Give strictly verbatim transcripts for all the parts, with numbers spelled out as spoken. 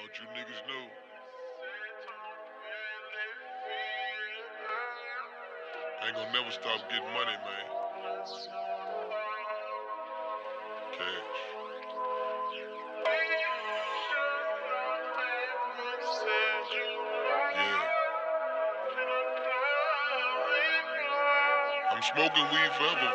Thought you niggas knew. I ain't gonna never stop getting money, man. Cash. Yeah. I'm smoking weed forever.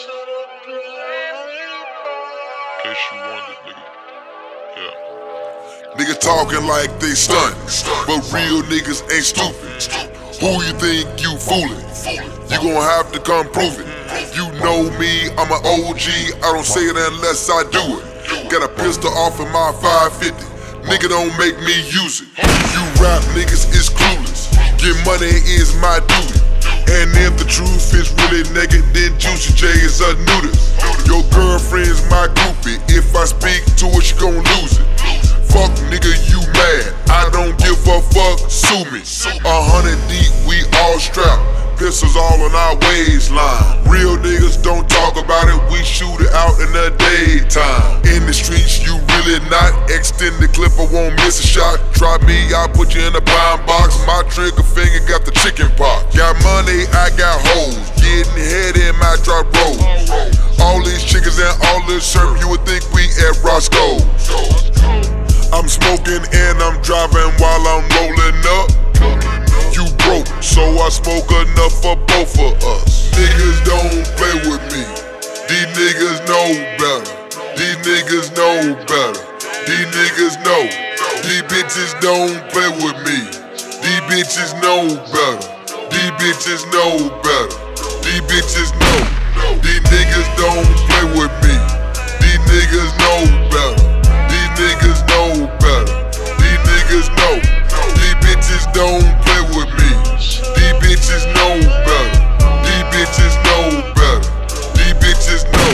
In case you wondered, nigga. Yeah. Niggas talking like they stunt, but real niggas ain't stupid. Who you think you fooling? You gon' have to come prove it. You know me, I'm an O G, I don't say it unless I do it. Got a pistol off in my five fifty, nigga don't make me use it. You rap niggas is clueless, get money is my duty. And if the truth is really naked, then Juicy J is a nudist. Your girlfriend's my groupie, if I speak to her, she gon' lose it. Fuck nigga, you mad, I don't give a fuck, sue me. A hundred deep, we all strapped, pistols all on our waistline. Real niggas don't talk about it, we shoot it out in the daytime. In the streets, you really not, extend the clip, I won't miss a shot. Try me, I'll put you in a pine box, my trigger finger got the chicken pox. Got money, I got hoes, getting head in my drop road. All these chickens and all this syrup, you would think we at Roscoe's. I'm smoking and I'm driving while I'm rolling up. You broke, so I smoke enough for both of us. Niggas don't play with me, these niggas know better. These niggas know better, these niggas know. These bitches don't play with me, these bitches know better. These bitches know better, these bitches know. These niggas don't play with me, these niggas know better. These niggas know better, these niggas know. These bitches don't play with me, these bitches know better. These bitches know better, these bitches know.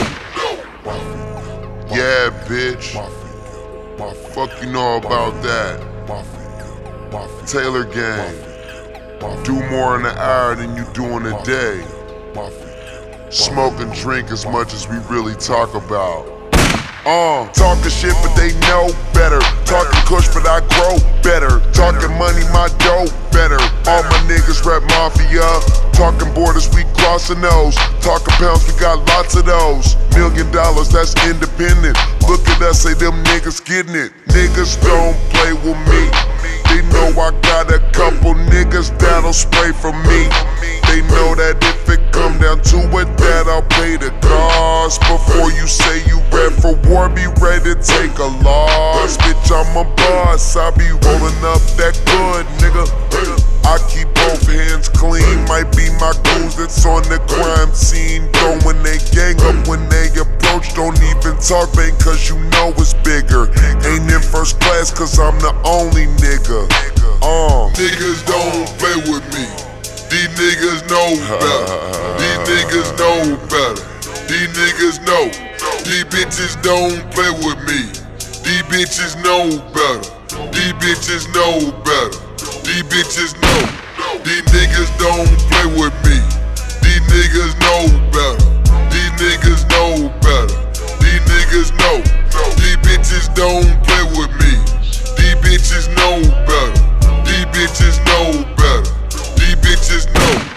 Yeah, bitch, fuck you know about that. Taylor Gang, do more in an hour than you do in a day. Smoke and drink as much as we really talk about. Uh, talking shit but they know better. Talking kush but I grow better. Talking money my dough better. All my niggas rap mafia. Talking borders we crossing those. Talking pounds we got lots of those. Million dollars that's independent. Look at us say them niggas getting it. Niggas don't play with me. They know I got a couple niggas that'll spray for me. They know that if it come down to it, that I'll pay the cost. Before you say you ready for war, be ready to take a loss. Bitch, I'm a boss, I be rolling up that good, nigga. I keep both hands clean, might be my goons that's on the crime scene. Though when they gang up, when they approach, don't even talk, man, cause you know it's bigger. Ain't in first class cause I'm the only nigga. Uh. Niggas don't play with me, these niggas know better. These niggas know better, these niggas know. These bitches don't play with me, these bitches know better. These bitches know better, these bitches know. These niggas don't play with me, these niggas know better. These niggas know better, these niggas know. These bitches don't play with me, these bitches know better. These bitches know better, these bitches know.